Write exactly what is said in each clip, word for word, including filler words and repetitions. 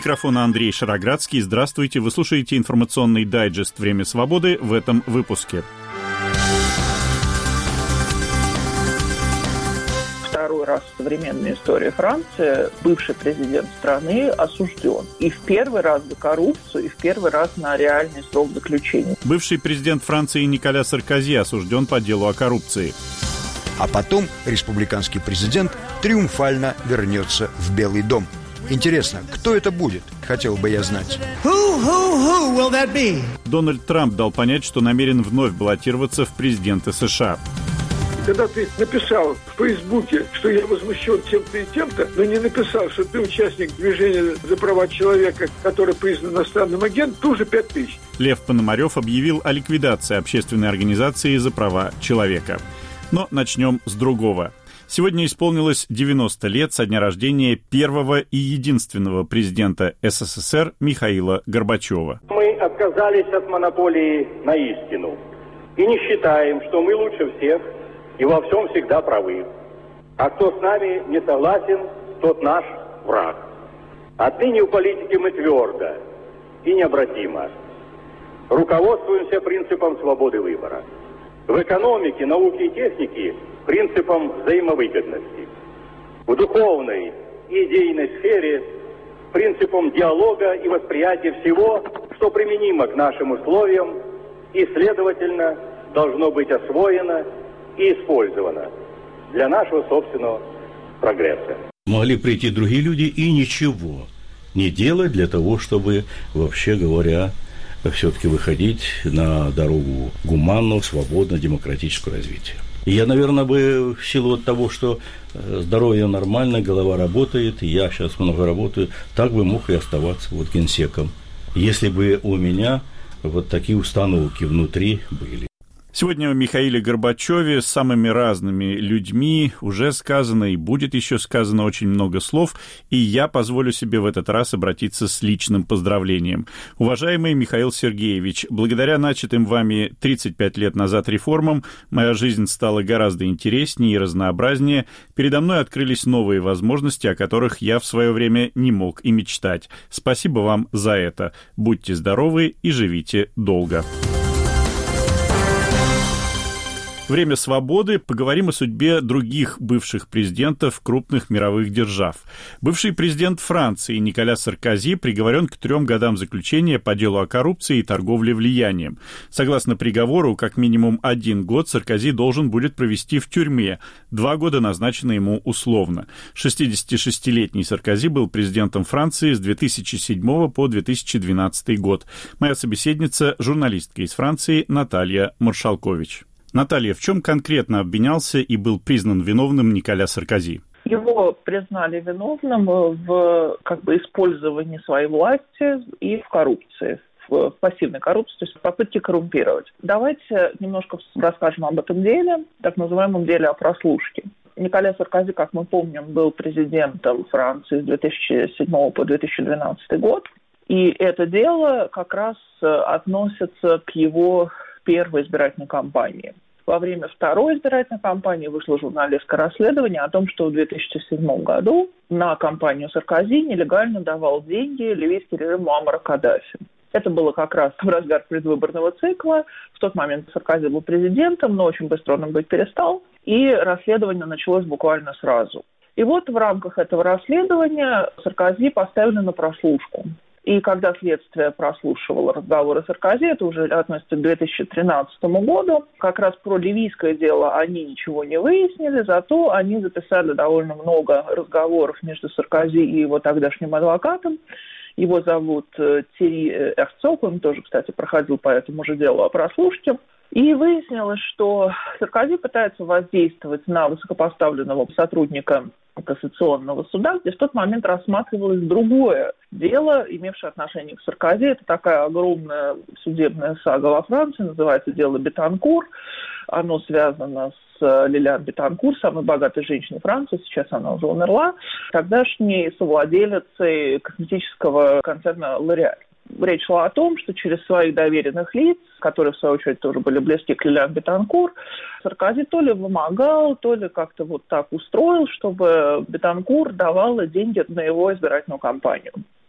микрофона Андрей Шароградский. Здравствуйте. Вы слушаете информационный дайджест «Время свободы» в этом выпуске. Второй раз в современной истории Франции бывший президент страны осужден. И в первый раз за коррупцию, и в первый раз на реальный срок заключения. Бывший президент Франции Николя Саркози осужден по делу о коррупции. А потом республиканский президент триумфально вернется в Белый дом. Интересно, кто это будет, хотел бы я знать. Who, who, who will that be? Дональд Трамп дал понять, что намерен вновь баллотироваться в президенты США. Когда ты написал в Фейсбуке, что я возмущен тем-то и тем-то, но не написал, что ты участник движения за права человека, который признан иностранным агентом, тут же пять тысяч. Лев Пономарев объявил о ликвидации общественной организации за права человека. Но начнем с другого. Сегодня исполнилось девяносто лет со дня рождения первого и единственного президента СССР Михаила Горбачева. Мы отказались от монополии на истину и не считаем, что мы лучше всех и во всем всегда правы. А кто с нами не согласен, тот наш враг. Отныне в политике мы твердо и необратимо руководствуемся принципом свободы выбора. В экономике, науке и технике принципом взаимовыгодности. В духовной и идейной сфере принципом диалога и восприятия всего, что применимо к нашим условиям и, следовательно, должно быть освоено и использовано для нашего собственного прогресса. Могли прийти другие люди и ничего не делать для того, чтобы, вообще говоря, все-таки выходить на дорогу гуманного, свободного, демократического развития. И я, наверное, бы в силу от того, что здоровье нормально, голова работает, и я сейчас много работаю, так бы мог и оставаться вот генсеком, если бы у меня вот такие установки внутри были. Сегодня о Михаиле Горбачеве с самыми разными людьми уже сказано и будет еще сказано очень много слов, и я позволю себе в этот раз обратиться с личным поздравлением. Уважаемый Михаил Сергеевич, благодаря начатым вами тридцать пять лет назад реформам, моя жизнь стала гораздо интереснее и разнообразнее, передо мной открылись новые возможности, о которых я в свое время не мог и мечтать. Спасибо вам за это. Будьте здоровы и живите долго. Время свободы. Поговорим о судьбе других бывших президентов крупных мировых держав. Бывший президент Франции Николя Саркози приговорен к трем годам заключения по делу о коррупции и торговле влиянием. Согласно приговору, как минимум один год Саркози должен будет провести в тюрьме. Два года назначено ему условно. шестидесятишестилетний Саркози был президентом Франции с две тысячи седьмого по две тысячи двенадцатый год. Моя собеседница – журналистка из Франции Наталья Маршалкович. Наталья, в чем конкретно обвинялся и был признан виновным Николя Саркози? Его признали виновным в как бы использовании своей власти и в коррупции, в пассивной коррупции, то есть в попытке коррумпировать. Давайте немножко расскажем об этом деле, так называемом деле о прослушке. Николя Саркози, как мы помним, был президентом Франции с две тысячи седьмого по две тысячи двенадцатый год, и это дело как раз относится к его первой избирательной кампании. Во время второй избирательной кампании вышло журналистское расследование о том, что в две тысячи седьмом году на кампанию Саркози нелегально давал деньги ливийский режим Муаммара Каддафи. Это было как раз в разгар предвыборного цикла. В тот момент Саркози был президентом, но очень быстро он им быть перестал. И расследование началось буквально сразу. И вот в рамках этого расследования Саркози поставили на прослушку. И когда следствие прослушивало разговоры Саркози, это уже относится к две тысячи тринадцатому году, как раз про ливийское дело они ничего не выяснили, зато они записали довольно много разговоров между Саркози и его тогдашним адвокатом. Его зовут Тьерри Эрцог, он тоже, кстати, проходил по этому же делу о прослушке. И выяснилось, что Саркози пытается воздействовать на высокопоставленного сотрудника Кассационного суда, где в тот момент рассматривалось другое дело, имевшее отношение к Саркози. Это такая огромная судебная сага во Франции, называется дело Бетанкур. Оно связано с Лилиан Бетанкур, самой богатой женщиной Франции, сейчас она уже умерла, тогдашней совладелицей косметического концерна L'Oréal. Речь шла о том, что через своих доверенных лиц, которые, в свою очередь, тоже были близки к Лилиан Бетанкур, Саркози то ли вымогал, то ли как-то вот так устроил, чтобы Бетанкур давала деньги на его избирательную кампанию.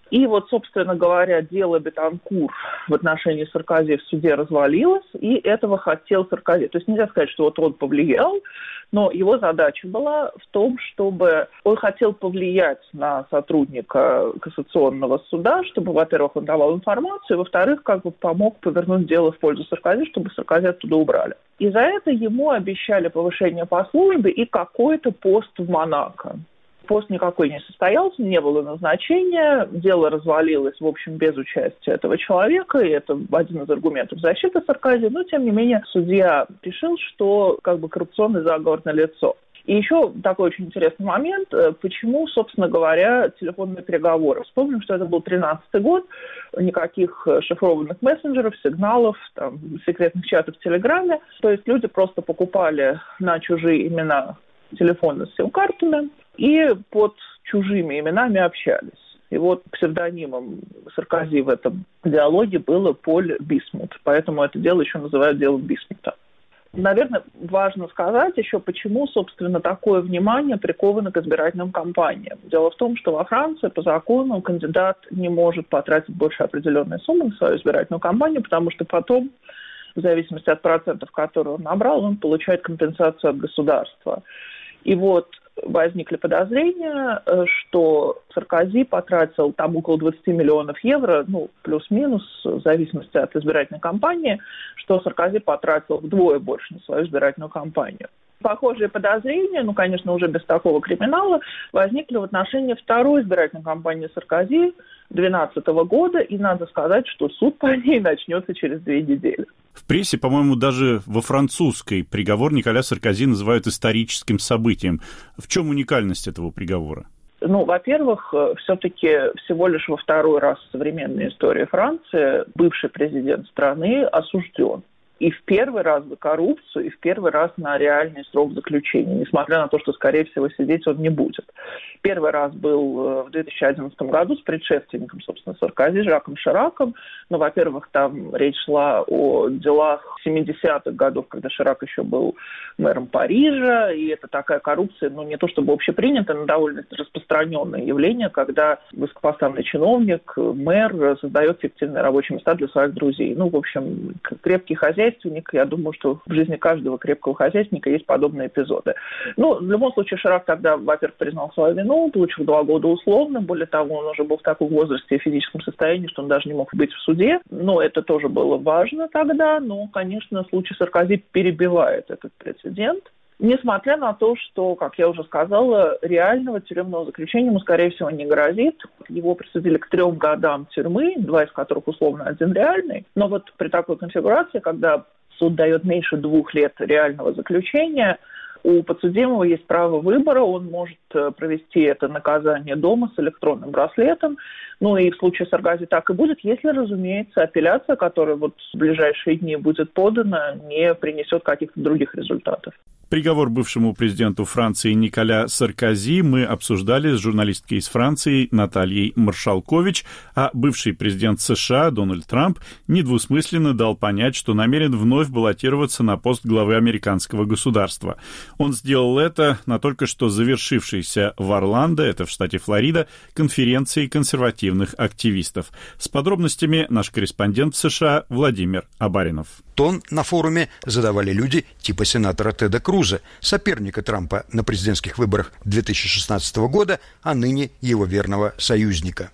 И вот, собственно говоря, дело Бетанкур в отношении Саркози в суде развалилось, и этого хотел Саркози. То есть нельзя сказать, что вот он повлиял, но его задача была в том, чтобы он хотел повлиять на сотрудника кассационного суда, чтобы, во-первых, он давал информацию, и, во-вторых, как бы помог повернуть дело в пользу Саркози, чтобы Саркози оттуда убрали. И за это ему обещали повышение по службе и какой-то пост в Монако. Пост никакой не состоялся, не было назначения, дело развалилось, в общем, без участия этого человека, и это один из аргументов защиты Саркози, но, тем не менее, судья решил, что как бы коррупционный заговор налицо. И еще такой очень интересный момент, почему, собственно говоря, телефонные переговоры. Вспомним, что это был тринадцатый год, никаких шифрованных мессенджеров, сигналов, там, секретных чатов в Телеграме, то есть люди просто покупали на чужие имена телефоны с сим-картами, и под чужими именами общались. И вот псевдонимом Саркози в этом диалоге было Поль Бисмут. Поэтому это дело еще называют делом Бисмута. Наверное, важно сказать еще, почему, собственно, такое внимание приковано к избирательным кампаниям. Дело в том, что во Франции по закону кандидат не может потратить больше определенной суммы на свою избирательную кампанию, потому что потом, в зависимости от процентов, которые он набрал, он получает компенсацию от государства. И вот возникли подозрения, что Саркози потратил там около двадцать миллионов евро, ну, плюс-минус, в зависимости от избирательной кампании, что Саркози потратил вдвое больше на свою избирательную кампанию. Похожие подозрения, ну, конечно, уже без такого криминала, возникли в отношении второй избирательной кампании Саркози две тысячи двенадцатого года, и надо сказать, что суд по ней начнется через две недели. В прессе, по-моему, даже во французской приговор Николя Саркози называют историческим событием. В чем уникальность этого приговора? Ну, во-первых, все-таки всего лишь во второй раз в современной истории Франции бывший президент страны осужден. И в первый раз за коррупцию, и в первый раз на реальный срок заключения, несмотря на то, что, скорее всего, сидеть он не будет. Первый раз был в две тысячи одиннадцатом году с предшественником, собственно, Саркози, Жаком Шираком. Но, во-первых, там речь шла о делах семидесятых годов, когда Ширак еще был мэром Парижа, и это такая коррупция, ну, не то чтобы общепринятая, но довольно распространенное явление, когда высокопоставленный чиновник, мэр создает фиктивные рабочие места для своих друзей. Ну, в общем, крепкий хозяйственник, я думаю, что в жизни каждого крепкого хозяйственника есть подобные эпизоды. Ну, в любом случае, Ширак тогда, во-первых, признал свою вину, получил два года условно, более того, он уже был в таком возрасте и физическом состоянии, что он даже не мог быть в суде, но это тоже было важно тогда, но, конечно, случай Саркози перебивает этот прецедент. Несмотря на то, что, как я уже сказала, реального тюремного заключения ему, скорее всего, не грозит. Его присудили к трем годам тюрьмы, два из которых условно, один реальный. Но вот при такой конфигурации, когда суд дает меньше двух лет реального заключения, у подсудимого есть право выбора, он может провести это наказание дома с электронным браслетом. Ну и в случае Саркози так и будет, если, разумеется, апелляция, которая вот в ближайшие дни будет подана, не принесет каких-то других результатов. Приговор бывшему президенту Франции Николя Саркози мы обсуждали с журналисткой из Франции Натальей Маршалкович, а бывший президент США Дональд Трамп недвусмысленно дал понять, что намерен вновь баллотироваться на пост главы американского государства. Он сделал это на только что завершившейся в Орландо, это в штате Флорида, конференции консервативных активистов. С подробностями наш корреспондент в США Владимир Абаринов. Тон на форуме задавали люди типа сенатора Теда Круза, соперника Трампа на президентских выборах две тысячи шестнадцатого года, а ныне его верного союзника.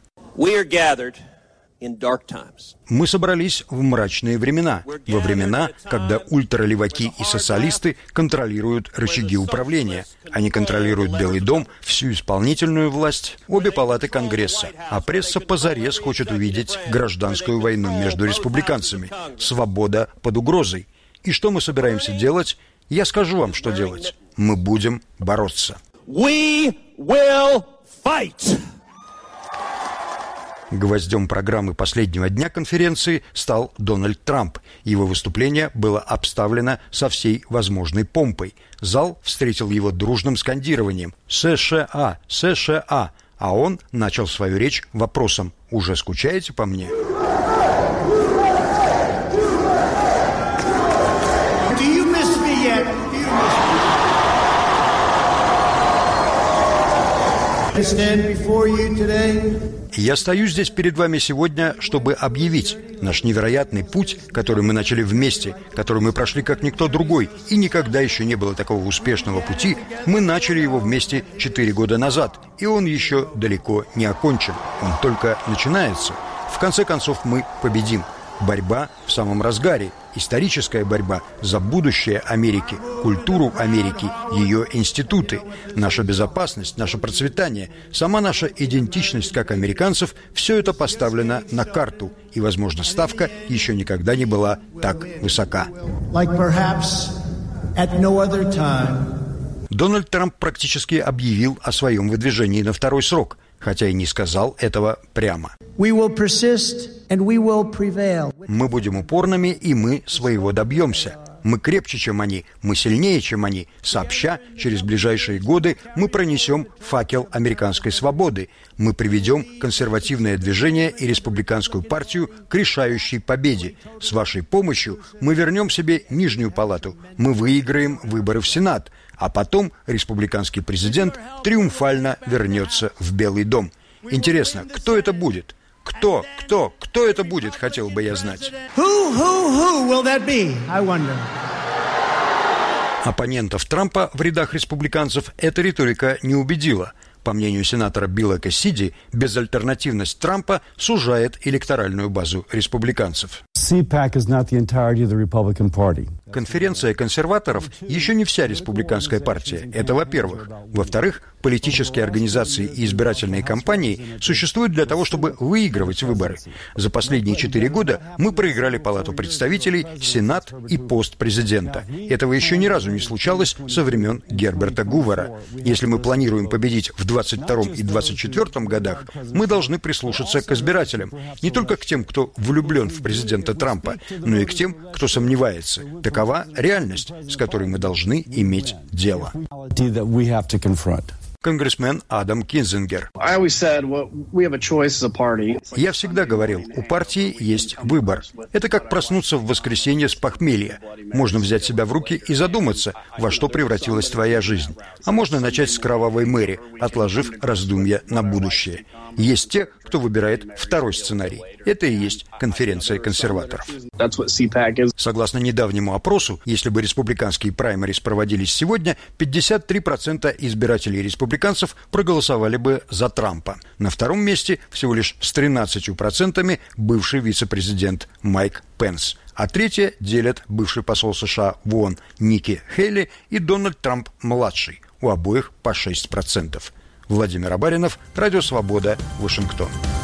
Мы собрались в мрачные времена, во времена, когда ультралеваки и социалисты контролируют рычаги управления. Они контролируют Белый дом, всю исполнительную власть, обе палаты Конгресса. А пресса позарез хочет увидеть гражданскую войну между республиканцами. Свобода под угрозой. И что мы собираемся делать? Я скажу вам, что делать. Мы будем бороться. We will fight. Гвоздем программы последнего дня конференции стал Дональд Трамп. Его выступление было обставлено со всей возможной помпой. Зал встретил его дружным скандированием «США! США!», а он начал свою речь вопросом «Уже скучаете по мне?». I stand before you today Я стою здесь перед вами сегодня, чтобы объявить наш невероятный путь, который мы начали вместе, который мы прошли как никто другой, и никогда еще не было такого успешного пути. Мы начали его вместе четыре года назад, и он еще далеко не окончен. Он только начинается. В конце концов, мы победим. Борьба в самом разгаре. Историческая борьба за будущее Америки, культуру Америки, ее институты. Наша безопасность, наше процветание, сама наша идентичность как американцев – все это поставлено на карту. И, возможно, ставка еще никогда не была так высока. Like perhaps at no other time. Дональд Трамп практически объявил о своем выдвижении на второй срок, хотя и не сказал этого прямо. We will persist and we will prevail. Мы будем упорными, и мы своего добьемся. Мы крепче, чем они, мы сильнее, чем они. Сообща, через ближайшие годы мы пронесем факел американской свободы. Мы приведем консервативное движение и республиканскую партию к решающей победе. С вашей помощью мы вернем себе нижнюю палату. Мы выиграем выборы в Сенат. А потом республиканский президент триумфально вернется в Белый дом. Интересно, кто это будет? Кто, кто, кто это будет, хотел бы я знать. Who, who, who will that be? I wonder. Оппонентов Трампа в рядах республиканцев эта риторика не убедила. По мнению сенатора Билла Кассиди, безальтернативность Трампа сужает электоральную базу республиканцев. си пак is not the entirety of the Republican Party. Конференция консерваторов еще не вся республиканская партия. Это во-первых. Во-вторых, политические организации и избирательные кампании существуют для того, чтобы выигрывать выборы. За последние четыре года мы проиграли Палату представителей, Сенат и пост президента. Этого еще ни разу не случалось со времен Герберта Гувера. Если мы планируем победить в двадцать втором и двадцать четвёртом годах, мы должны прислушаться к избирателям. Не только к тем, кто влюблен в президента Трампа, но и к тем, кто сомневается. Такова реальность, с которой мы должны иметь дело. Конгрессмен Адам Кинзингер. Я всегда говорил, у партии есть выбор. Это как проснуться в воскресенье с похмелья. Можно взять себя в руки и задуматься, во что превратилась твоя жизнь. А можно начать с кровавой Мэри, отложив раздумья на будущее. Есть те, кто выбирает второй сценарий. Это и есть конференция консерваторов. Согласно недавнему опросу, если бы республиканские праймерис проводились сегодня, пятьдесят три процента избирателей республиканцев проголосовали бы за Трампа. На втором месте всего лишь с тринадцатью процентами бывший вице-президент Майк Пенс. А третье делят бывший посол США в ООН Ники Хейли и Дональд Трамп-младший. У обоих по шесть процентов. Владимир Абаринов, Радио Свобода, Вашингтон.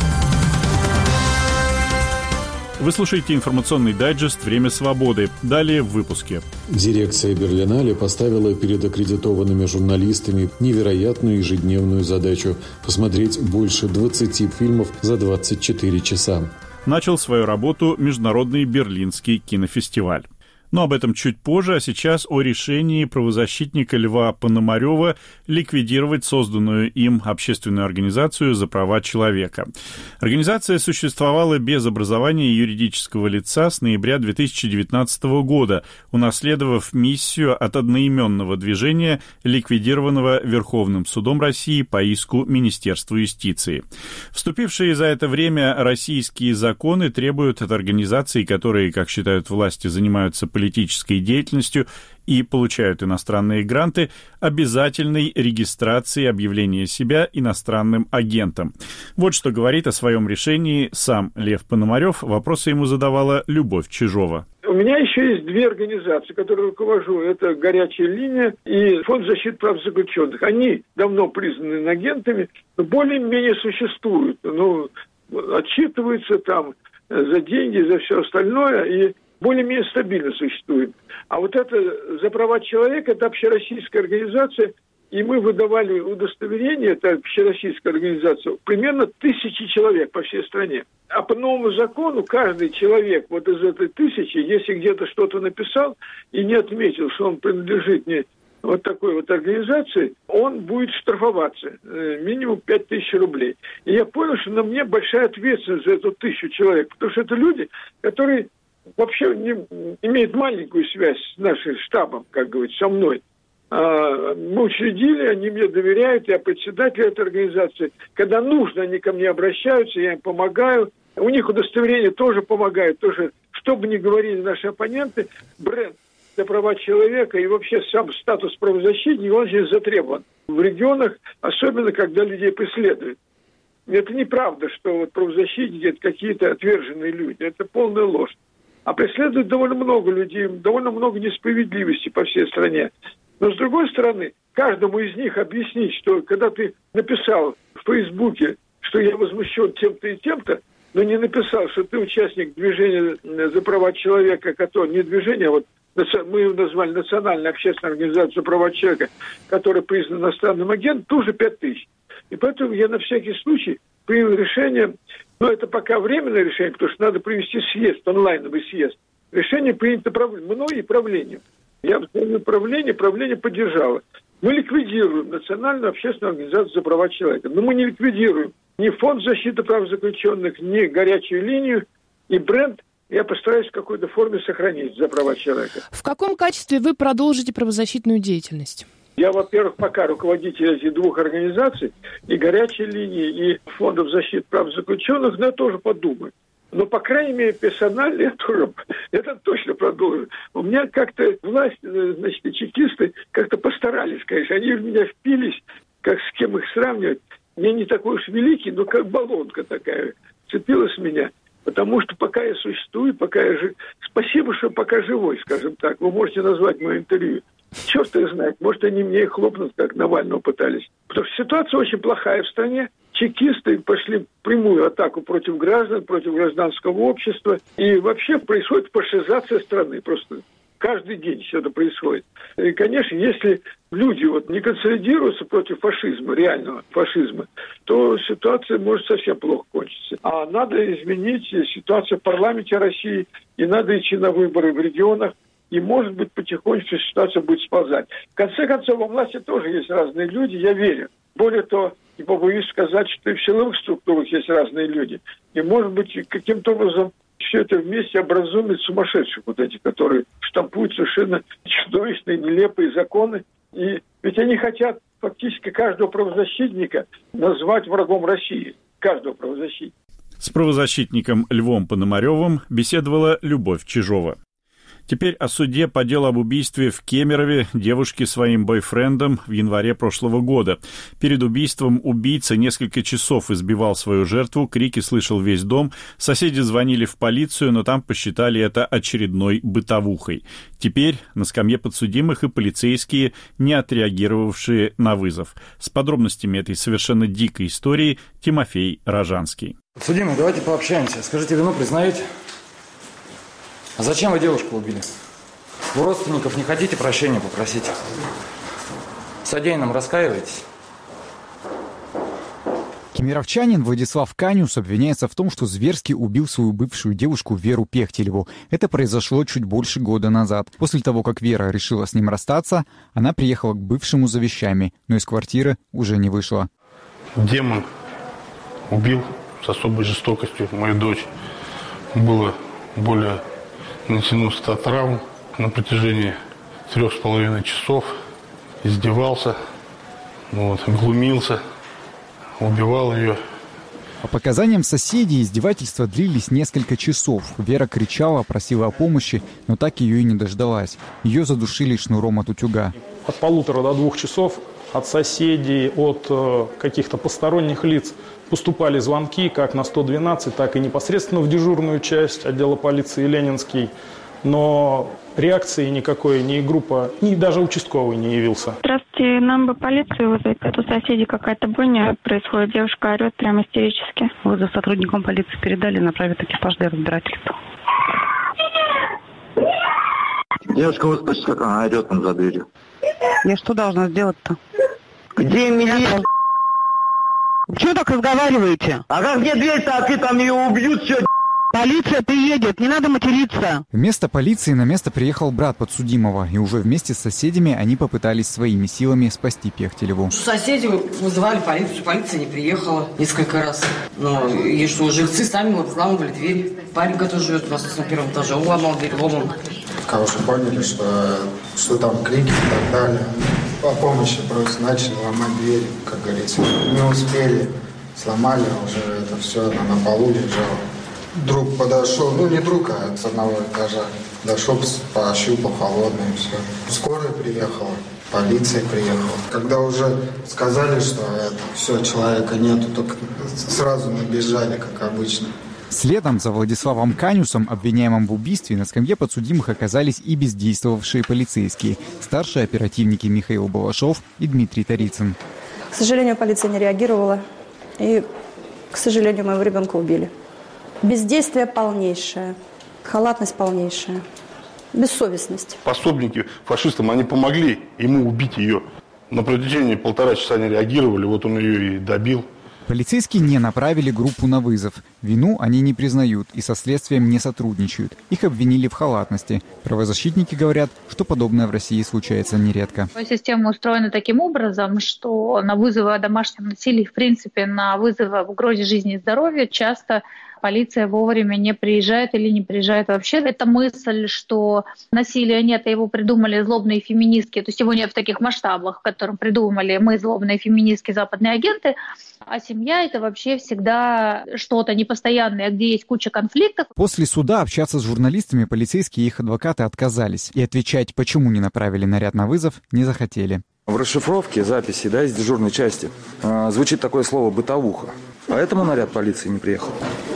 Вы слушаете информационный дайджест «Время свободы». Далее в выпуске. Дирекция Берлинале поставила перед аккредитованными журналистами невероятную ежедневную задачу посмотреть больше двадцати фильмов за двадцать четыре часа. Начал свою работу Международный Берлинский кинофестиваль. Но об этом чуть позже, а сейчас о решении правозащитника Льва Пономарева ликвидировать созданную им общественную организацию «За права человека». Организация существовала без образования юридического лица с ноября две тысячи девятнадцатого года, унаследовав миссию от одноименного движения, ликвидированного Верховным судом России по иску Министерства юстиции. Вступившие за это время российские законы требуют от организаций, которые, как считают власти, занимаются политической деятельностью и получают иностранные гранты, обязательной регистрации объявления себя иностранным агентом. Вот что говорит о своем решении сам Лев Пономарев. Вопросы ему задавала Любовь Чижова. У меня еще есть две организации, которые руковожу. Это «Горячая линия» и Фонд защиты прав заключенных. Они давно признаны агентами, но более-менее существуют. Ну, отчитываются там за деньги, за все остальное, и более-менее стабильно существует. А вот это «За права человека» — это общероссийская организация, и мы выдавали удостоверение, это общероссийская организация, примерно тысячи человек по всей стране. А по новому закону каждый человек вот из этой тысячи, если где-то что-то написал и не отметил, что он принадлежит не вот такой вот организации, он будет штрафоваться минимум пять тысяч рублей. И я понял, что на мне большая ответственность за эту тысячу человек, потому что это люди, которые вообще не, имеют маленькую связь с нашим штабом, как говорится, со мной. Мы учредили, они мне доверяют, я председатель этой организации. Когда нужно, они ко мне обращаются, я им помогаю. У них удостоверение тоже помогает. Тоже, что бы ни говорили наши оппоненты, бренд за права человека и вообще сам статус правозащитника, он здесь затребован. В регионах, особенно когда людей преследуют. Это неправда, что вот правозащитники – это какие-то отверженные люди. Это полная ложь. А преследуют довольно много людей, довольно много несправедливости по всей стране. Но, с другой стороны, каждому из них объяснить, что когда ты написал в Фейсбуке, что я возмущен тем-то и тем-то, но не написал, что ты участник движения за права человека, которое не движение, а вот мы его назвали Национальная общественная организация за права человека, которая признана иностранным агентом, тоже пять тысяч. И поэтому я на всякий случай принял решение, но это пока временное решение, потому что надо провести съезд, онлайновый съезд. Решение принято мной и правлением. Я в правление, правление поддержало. Мы ликвидируем Национальную общественную организацию за права человека. Но мы не ликвидируем ни фонд защиты прав заключенных, ни горячую линию, и бренд я постараюсь в какой-то форме сохранить за права человека. В каком качестве вы продолжите правозащитную деятельность? Я, во-первых, пока руководитель этих двух организаций, и горячей линии, и фондов защиты прав заключенных, но я тоже подумаю. Но, по крайней мере, персонально я тоже, это точно продолжу. У меня как-то власть, значит, и чекисты как-то постарались, конечно. Они в меня впились, как с кем их сравнивать. Я не такой уж великий, но как баллонка такая цепилась в меня. Потому что пока я существую, пока я жив... Спасибо, что пока живой, скажем так. Вы можете назвать мое интервью. Черт их знает, может, они мне и хлопнут, как Навального пытались. Потому что ситуация очень плохая в стране. Чекисты пошли в прямую атаку против граждан, против гражданского общества. И вообще происходит фашизация страны. Просто каждый день все это происходит. И, конечно, если люди вот не консолидируются против фашизма, реального фашизма, то ситуация может совсем плохо кончиться. А надо изменить ситуацию в парламенте России, и надо идти на выборы в регионах. И, может быть, потихоньку ситуация будет сползать. В конце концов, во власти тоже есть разные люди, я верю. Более того, не побоюсь сказать, что и в силовых структурах есть разные люди. И, может быть, каким-то образом все это вместе образумит сумасшедших, вот эти, которые штампуют совершенно чудовищные, нелепые законы. И ведь они хотят фактически каждого правозащитника назвать врагом России. Каждого правозащитника. С правозащитником Львом Пономаревым беседовала Любовь Чижова. Теперь о суде по делу об убийстве в Кемерове девушки своим бойфрендом в январе прошлого года. Перед убийством убийца несколько часов избивал свою жертву, крики слышал весь дом, соседи звонили в полицию, но там посчитали это очередной бытовухой. Теперь на скамье подсудимых и полицейские, не отреагировавшие на вызов. С подробностями этой совершенно дикой истории Тимофей Рожанский. Подсудимый, давайте пообщаемся. Скажите, вину признаете? А зачем вы девушку убили? У родственников не хотите прощения попросить? Содеянным раскаиваетесь? Кемеровчанин Владислав Канюс обвиняется в том, что зверски убил свою бывшую девушку Веру Пехтелеву. Это произошло чуть больше года назад. После того, как Вера решила с ним расстаться, она приехала к бывшему за вещами, но из квартиры уже не вышла. Демон убил с особой жестокостью мою дочь. Было более... Натянул ста травм на протяжении трех с половиной часов, издевался, вот, глумился, убивал ее. По показаниям соседей, издевательства длились несколько часов. Вера кричала, просила о помощи, но так ее и не дождалась. Ее задушили шнуром от утюга. От полутора до двух часов от соседей, от э, каких-то посторонних лиц поступали звонки как на сто двенадцать, так и непосредственно в дежурную часть отдела полиции Ленинский. Но реакции никакой ни группа, ни даже участковый не явился. Здравствуйте, нам бы полицию вызвать. А то у соседей какая-то бойня происходит. Девушка орет прямо истерически. Вызов сотрудникам полиции передали, направят экипаж для разбирательства. Девушка, вы слышите, как она орет там за дверью? Я что должна сделать-то? Где милиция? Чего так разговариваете? А как где дверь-то, а ты там ее убьют, все. Полиция приедет, не надо материться. Вместо полиции на место приехал брат подсудимого, и уже вместе с соседями они попытались своими силами спасти Пехтелеву. Соседи вызывали полицию, полиция не приехала несколько раз. Ну, и что, жильцы сами вот взламывали дверь. Парень, который живет у нас на первом этаже, он ломал дверь, ломал. Короче, поняли, что, что там крики и так далее. По помощи просто начали ломать двери, как говорится. Не успели, сломали, уже это все, она на полу лежала. Друг подошел, ну не друг, а с одного этажа. Дошел, пощупал, холодное, и все. Скорая приехала, полиция приехала. Когда уже сказали, что это, все, человека нету, только сразу набежали, как обычно. Следом за Владиславом Канюсом, обвиняемым в убийстве, на скамье подсудимых оказались и бездействовавшие полицейские, старшие оперативники Михаил Балашов и Дмитрий Тарицын. К сожалению, полиция не реагировала, и, к сожалению, моего ребенка убили. Бездействие полнейшее, халатность полнейшая, бессовестность. Пособники фашистам, они помогли ему убить ее. На протяжении полтора часа не реагировали, вот он ее и добил. Полицейские не направили группу на вызов. Вину они не признают и со следствием не сотрудничают. Их обвинили в халатности. Правозащитники говорят, что подобное в России случается нередко. Система устроена таким образом, что на вызовы о домашнем насилии, в принципе, на вызовы об угрозе жизни и здоровью часто полиция вовремя не приезжает или не приезжает вообще. Это мысль, что насилия нет, а его придумали злобные феминистки. То есть его нет в таких масштабах, в котором придумали мы, злобные феминистки, западные агенты. А семья — это вообще всегда что-то непостоянное, где есть куча конфликтов. После суда общаться с журналистами полицейские и их адвокаты отказались. И отвечать, почему не направили наряд на вызов, не захотели. В расшифровке записи, да, из дежурной части э, звучит такое слово «бытовуха». Поэтому наряд полиции не приехал.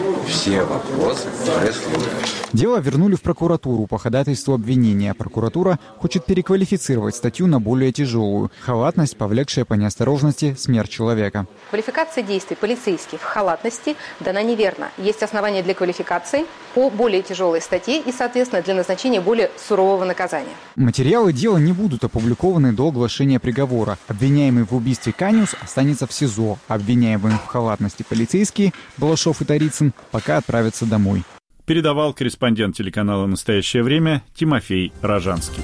Все вопросы пресс-службы. Дело вернули в прокуратуру по ходатайству обвинения. Прокуратура хочет переквалифицировать статью на более тяжелую – халатность, повлекшая по неосторожности смерть человека. Квалификация действий полицейских в халатности дана неверно. Есть основания для квалификации по более тяжелой статье и, соответственно, для назначения более сурового наказания. Материалы дела не будут опубликованы до оглашения приговора. Обвиняемый в убийстве Канюс останется в СИЗО. Обвиняемые в халатности полицейские Балашов и Тарицын пока отправятся домой. Передавал корреспондент телеканала «Настоящее время» Тимофей Рожанский.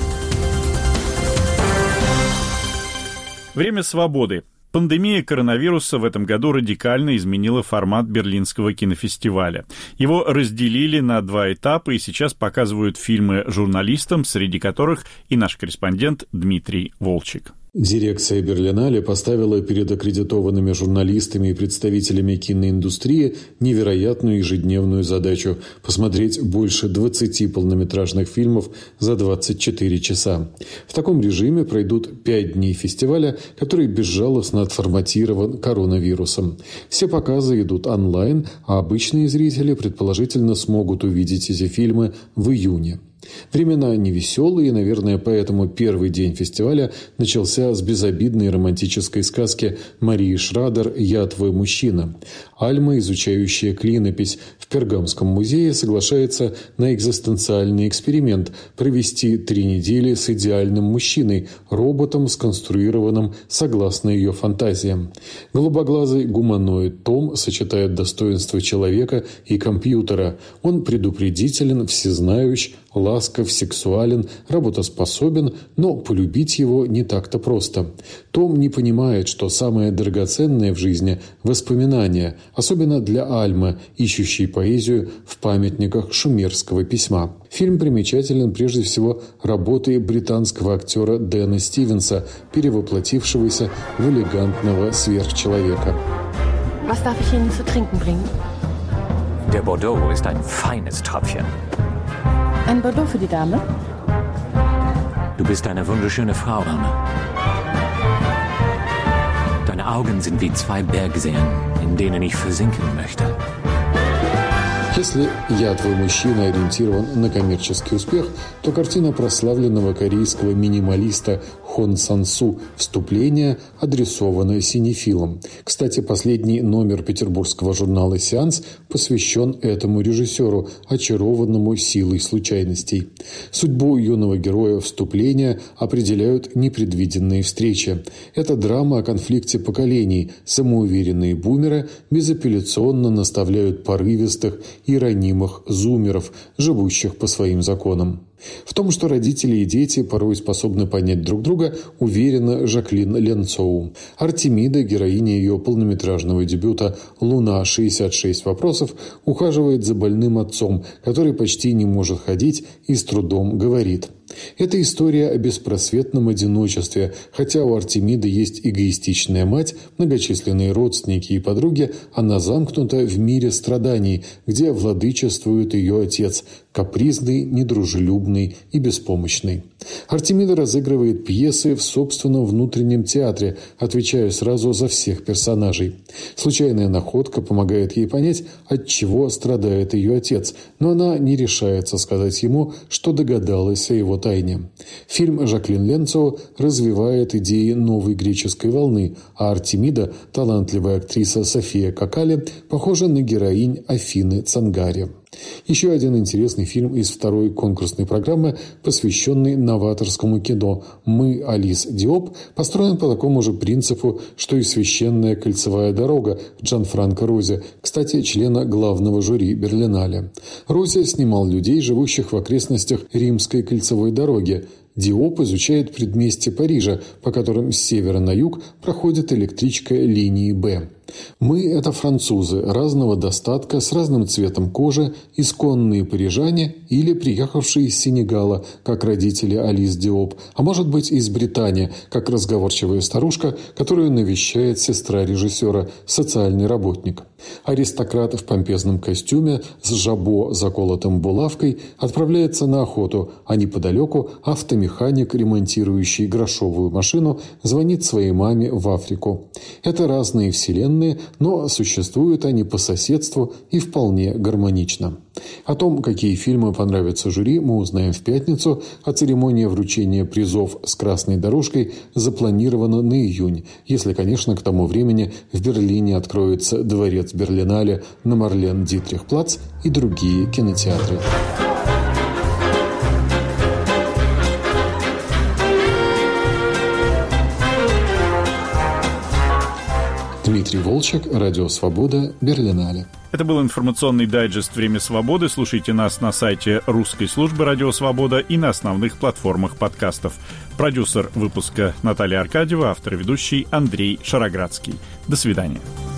Время свободы. Пандемия коронавируса в этом году радикально изменила формат Берлинского кинофестиваля. Его разделили на два этапа и сейчас показывают фильмы журналистам, среди которых и наш корреспондент Дмитрий Волчек. Дирекция Берлинале поставила перед аккредитованными журналистами и представителями киноиндустрии невероятную ежедневную задачу – посмотреть больше двадцати полнометражных фильмов за двадцать четыре часа. В таком режиме пройдут пять дней фестиваля, который безжалостно отформатирован коронавирусом. Все показы идут онлайн, а обычные зрители, предположительно, смогут увидеть эти фильмы в июне. Времена невеселые, и, наверное, поэтому первый день фестиваля начался с безобидной романтической сказки Марии Шрадер «Я твой мужчина». Альма, изучающая клинопись в Пергамском музее, соглашается на экзистенциальный эксперимент – провести три недели с идеальным мужчиной, роботом, сконструированным согласно ее фантазиям. Голубоглазый гуманоид Том сочетает достоинства человека и компьютера. Он предупредителен, всезнающий, ласков, сексуален, работоспособен, но полюбить его не так-то просто. Том не понимает, что самое драгоценное в жизни – воспоминания, особенно для Альмы, ищущей поэзию в памятниках шумерского письма. Фильм примечателен прежде всего работой британского актера Дэна Стивенса, перевоплотившегося в элегантного сверхчеловека. Was darf ich Ihnen zu trinken bringen? Der Bordeaux ist ein feines Tröpfchen. Ein Bordeaux für die Dame? Du bist eine wunderschöne Frau, Anna. Deine Augen sind wie zwei Bergseen, in denen ich versinken möchte. Если «Я твой мужчина» ориентирован на коммерческий успех, то картина прославленного корейского минималиста Хон Сан Су «Вступление» адресована синефилам. Кстати, последний номер петербургского журнала «Сеанс» посвящен этому режиссеру, очарованному силой случайностей. Судьбу юного героя «Вступления» определяют непредвиденные встречи. Это драма о конфликте поколений. Самоуверенные бумеры безапелляционно наставляют порывистых и ранимых зумеров, живущих по своим законам. В том, что родители и дети порой способны понять друг друга, уверена Жаклин Ленцоу. Артемида, героиня ее полнометражного дебюта «Луна. шестьдесят шесть вопросов», ухаживает за больным отцом, который почти не может ходить и с трудом говорит. Это история о беспросветном одиночестве. Хотя у Артемиды есть эгоистичная мать, многочисленные родственники и подруги, она замкнута в мире страданий, где владычествует ее отец, капризный, недружелюбный и беспомощный. Артемида разыгрывает пьесы в собственном внутреннем театре, отвечая сразу за всех персонажей. Случайная находка помогает ей понять, от чего страдает ее отец, но она не решается сказать ему, что догадалась о его тайне. Фильм Жаклин Ленцоу развивает идеи новой греческой волны, а Артемида, талантливая актриса София Какали, похожа на героинь Афины Цангари. Еще один интересный фильм из второй конкурсной программы, посвященный новаторскому кино «Мы, Алис Диоп», построен по такому же принципу, что и «Священная кольцевая дорога» Джанфранко Рози, кстати, члена главного жюри Берлинале. Рози снимал людей, живущих в окрестностях Римской кольцевой дороги. Диоп изучает предместье Парижа, по которым с севера на юг проходит электричка линии «Б». Мы – это французы разного достатка, с разным цветом кожи, исконные парижане или приехавшие из Сенегала, как родители Алис Диоп, а может быть из Британии, как разговорчивая старушка, которую навещает сестра режиссера, социальный работник. Аристократ в помпезном костюме с жабо, заколотым булавкой, отправляется на охоту, а неподалеку автомеханик, ремонтирующий грошовую машину, звонит своей маме в Африку. Это разные вселенные, но существуют они по соседству и вполне гармонично. О том, какие фильмы понравятся жюри, мы узнаем в пятницу, а церемония вручения призов с красной дорожкой запланирована на июнь, если, конечно, к тому времени в Берлине откроется дворец Берлинале на Марлен-Дитрих-плац и другие кинотеатры. Дмитрий Волчек, Радио Свобода, Берлинале. Это был информационный дайджест «Время свободы». Слушайте нас на сайте русской службы «Радио Свобода» и на основных платформах подкастов. Продюсер выпуска Наталья Аркадьева, автор и ведущий Андрей Шароградский. До свидания.